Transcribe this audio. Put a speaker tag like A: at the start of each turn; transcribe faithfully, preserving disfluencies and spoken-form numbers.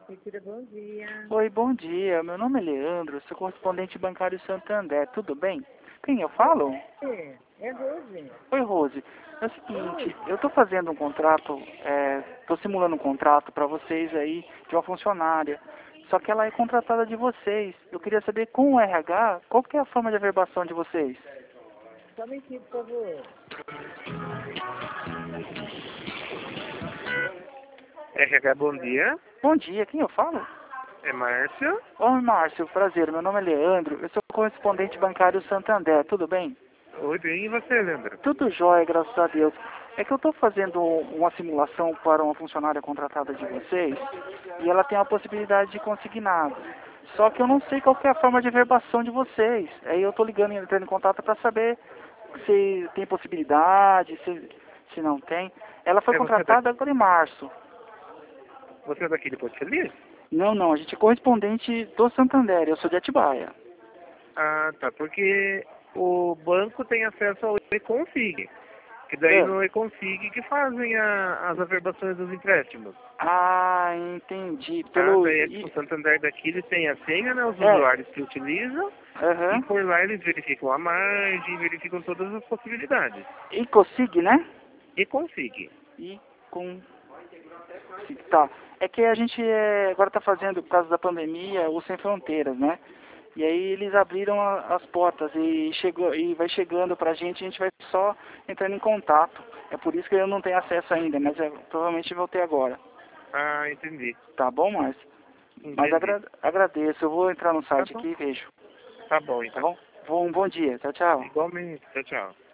A: Mentira, bom dia.
B: Oi, bom dia. Meu nome é Leandro, sou correspondente bancário Santander. Tudo bem? Quem eu falo?
A: É, é Rose.
B: Oi, Rose. É o
A: Oi.
B: seguinte, eu estou fazendo um contrato, estou simulando um contrato para vocês aí de uma funcionária. Só que ela é contratada de vocês. Eu queria saber com o R H, qual que é a forma de averbação de vocês?
A: Só um minutinho, por favor. R H, bom dia.
B: Bom dia, quem eu falo?
A: É Márcio.
B: Oi, Márcio, prazer. Meu nome é Leandro, eu sou correspondente bancário Santander. Tudo bem?
A: Oi, bem, e você, Leandro?
B: Tudo jóia, graças a Deus. É que eu estou fazendo uma simulação para uma funcionária contratada de vocês e ela tem a possibilidade de consignado. Só que eu não sei qual que é a forma de verbação de vocês. Aí eu estou ligando e entrando em contato para saber se tem possibilidade, se, se não tem. Ela foi
A: É você daqui,
B: contratada agora em março.
A: você é daqui de Porto Feliz?
B: Não, não, a gente é correspondente do Santander, eu sou de Atibaia.
A: Ah, tá, porque o banco tem acesso ao Econfig, que daí
B: É.
A: no Econfig que fazem a, as averbações dos empréstimos.
B: Ah, entendi.
A: Tá?
B: Pelo.
A: Daí o
B: e-
A: Santander daqui ele tem a senha, né, os
B: É.
A: usuários que utilizam, e
B: Aham.
A: por lá eles verificam a margem, verificam todas as possibilidades.
B: E consegui, né?
A: E config.
B: E com. Tá. É que a gente é, agora está fazendo, por causa da pandemia, o Sem Fronteiras, né? E aí eles abriram a- as portas e chegou e vai chegando pra gente, a gente vai só entrando em contato. É por isso que eu não tenho acesso ainda, mas eu, provavelmente vou ter agora.
A: Ah, entendi.
B: Tá bom, Márcio? Mas
A: Entendi.
B: agra agradeço. Eu vou entrar no
A: Tá
B: site
A: bom.
B: aqui e vejo.
A: Tá bom,
B: Tá
A: então.
B: bom? Bom, bom dia. Tchau, tchau.
A: Igualmente. Tchau, tchau.